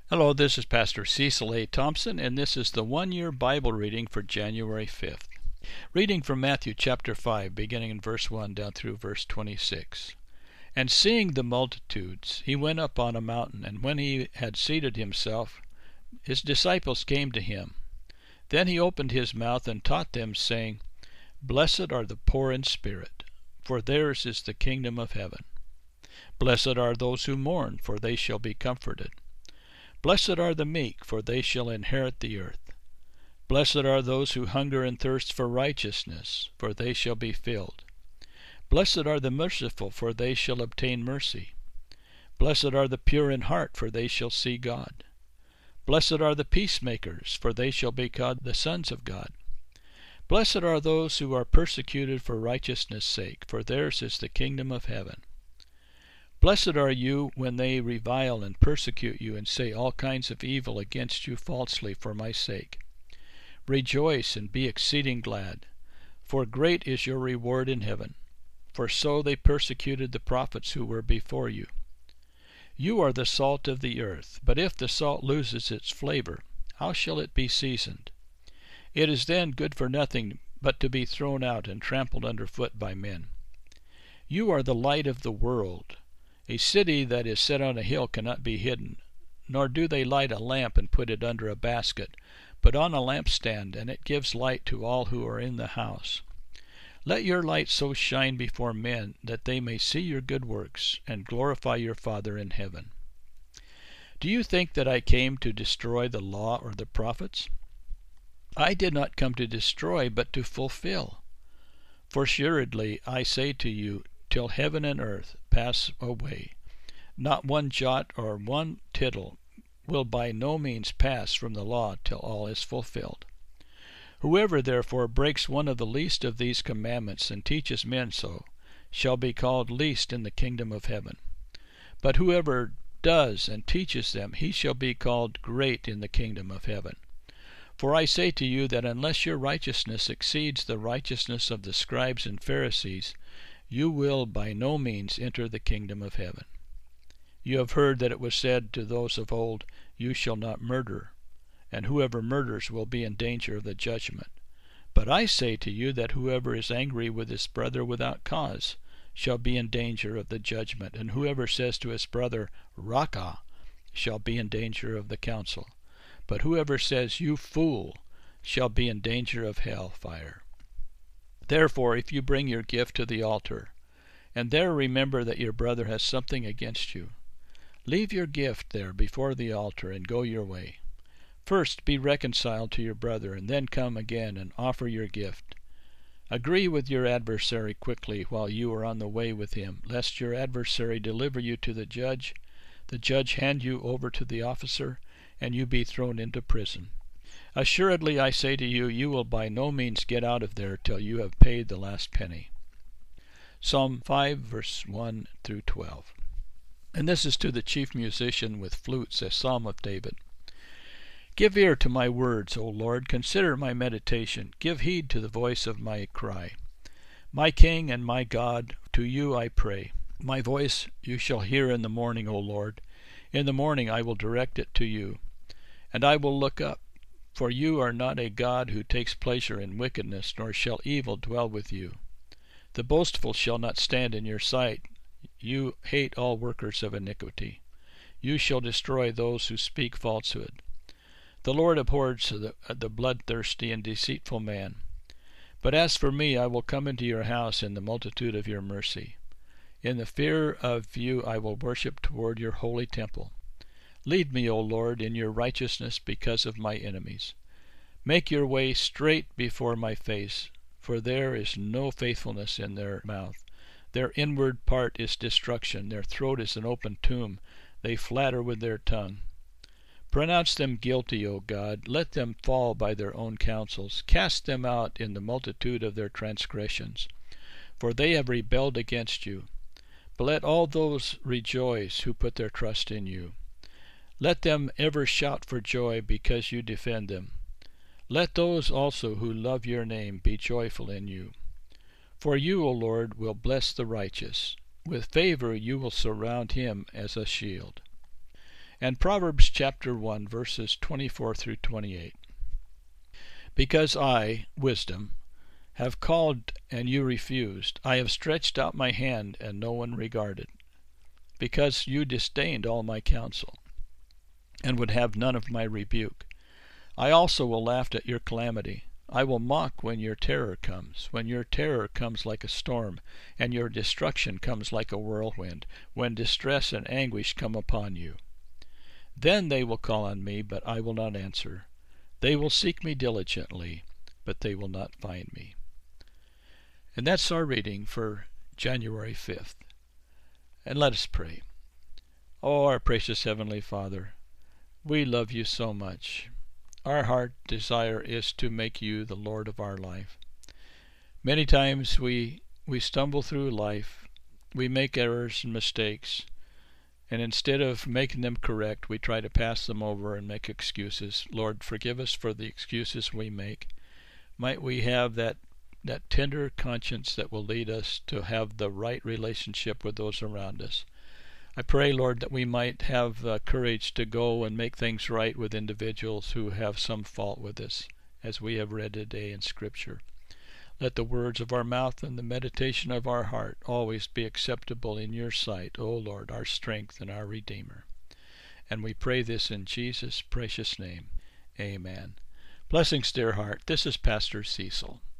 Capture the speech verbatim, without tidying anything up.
Hello, this is Pastor Cecil A. Thompson, and this is the one-year Bible reading for January fifth. Reading from Matthew chapter five, beginning in verse one down through verse twenty-six. And seeing the multitudes, he went up on a mountain, and when he had seated himself, his disciples came to him. Then he opened his mouth and taught them, saying, Blessed are the poor in spirit, for theirs is the kingdom of heaven. Blessed are those who mourn, for they shall be comforted. Blessed are the meek, for they shall inherit the earth. Blessed are those who hunger and thirst for righteousness, for they shall be filled. Blessed are the merciful, for they shall obtain mercy. Blessed are the pure in heart, for they shall see God. Blessed are the peacemakers, for they shall be called the sons of God. Blessed are those who are persecuted for righteousness' sake, for theirs is the kingdom of heaven. Blessed are you when they revile and persecute you and say all kinds of evil against you falsely for my sake. Rejoice and be exceeding glad, for great is your reward in heaven. For so they persecuted the prophets who were before you. You are the salt of the earth, but if the salt loses its flavor, how shall it be seasoned? It is then good for nothing but to be thrown out and trampled underfoot by men. You are the light of the world. A city that is set on a hill cannot be hidden, nor do they light a lamp and put it under a basket, but on a lampstand, and it gives light to all who are in the house. Let your light so shine before men that they may see your good works and glorify your Father in heaven. Do you think that I came to destroy the law or the prophets? I did not come to destroy, but to fulfill. For assuredly I say to you, till heaven and earth pass away, not one jot or one tittle will by no means pass from the law till all is fulfilled. Whoever therefore breaks one of the least of these commandments and teaches men so, shall be called least in the kingdom of heaven. But whoever does and teaches them, he shall be called great in the kingdom of heaven. For I say to you that unless your righteousness exceeds the righteousness of the scribes and Pharisees, you will by no means enter the kingdom of heaven. You have heard that it was said to those of old, You shall not murder, and whoever murders will be in danger of the judgment. But I say to you that whoever is angry with his brother without cause shall be in danger of the judgment, and whoever says to his brother, Raca, shall be in danger of the council. But whoever says, You fool, shall be in danger of hell fire. Therefore, if you bring your gift to the altar, and there remember that your brother has something against you, leave your gift there before the altar and go your way. First be reconciled to your brother, and then come again and offer your gift. Agree with your adversary quickly while you are on the way with him, lest your adversary deliver you to the judge, the judge hand you over to the officer, and you be thrown into prison. Assuredly I say to you, you will by no means get out of there till you have paid the last penny. Psalm five, verse one through twelve. And this is to the chief musician with flutes, a psalm of David. Give ear to my words, O Lord, consider my meditation, give heed to the voice of my cry. My King and my God, to you I pray. My voice you shall hear in the morning, O Lord. In the morning I will direct it to you, and I will look up. For you are not a God who takes pleasure in wickedness, nor shall evil dwell with you. The boastful shall not stand in your sight. You hate all workers of iniquity. You shall destroy those who speak falsehood. The Lord abhors the, the bloodthirsty and deceitful man. But as for me, I will come into your house in the multitude of your mercy. In the fear of you I will worship toward your holy temple. Lead me, O Lord, in your righteousness because of my enemies. Make your way straight before my face, for there is no faithfulness in their mouth. Their inward part is destruction, their throat is an open tomb, they flatter with their tongue. Pronounce them guilty, O God, let them fall by their own counsels. Cast them out in the multitude of their transgressions, for they have rebelled against you. But let all those rejoice who put their trust in you. Let them ever shout for joy because you defend them. Let those also who love your name be joyful in you. For you, O Lord, will bless the righteous. With favor you will surround him as a shield. And Proverbs chapter one, verses twenty-four through twenty-eight. Because I, wisdom, have called and you refused, I have stretched out my hand and no one regarded. Because you disdained all my counsel, and would have none of my rebuke. I also will laugh at your calamity. I will mock when your terror comes, when your terror comes like a storm, and your destruction comes like a whirlwind, when distress and anguish come upon you. Then they will call on me, but I will not answer. They will seek me diligently, but they will not find me. And that's our reading for January fifth. And let us pray. Oh, our precious Heavenly Father, we love you so much. Our heart desire is to make you the Lord of our life. Many times we we stumble through life, we make errors and mistakes, and instead of making them correct, we try to pass them over and make excuses. Lord, forgive us for the excuses we make. Might we have that that tender conscience that will lead us to have the right relationship with those around us. I pray, Lord, that we might have the courage to go and make things right with individuals who have some fault with us, as we have read today in Scripture. Let the words of our mouth and the meditation of our heart always be acceptable in your sight, O Lord, our strength and our Redeemer. And we pray this in Jesus' precious name. Amen. Blessings, dear heart. This is Pastor Cecil.